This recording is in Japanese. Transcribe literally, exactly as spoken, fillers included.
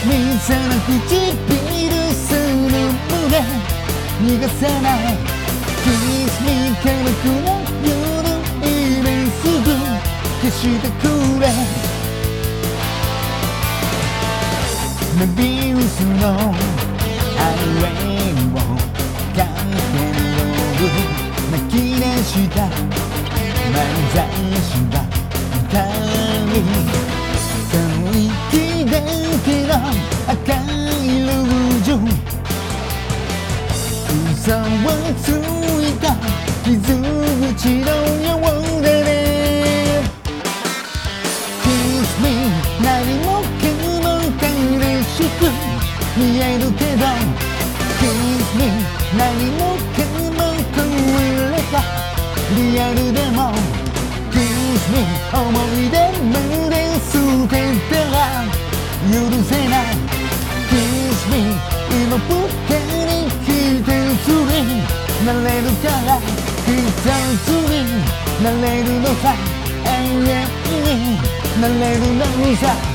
me さな唇する胸逃がさない Kiss me 辛くな夜今すぐ消してくれメビウスのハイウェイを駆け上る泣き出した漫才師は二人寒い気だけの赤いルージュ嘘をついた傷口のようだね Kiss me 何もかも嬉しく見えるけど Kiss me 何もかも超えればリアルでも Kiss me 思い出胸捨てたら許せない Kiss me 今僕に来てる釣りなれるから必殺になれるのさ永遠になれるのさ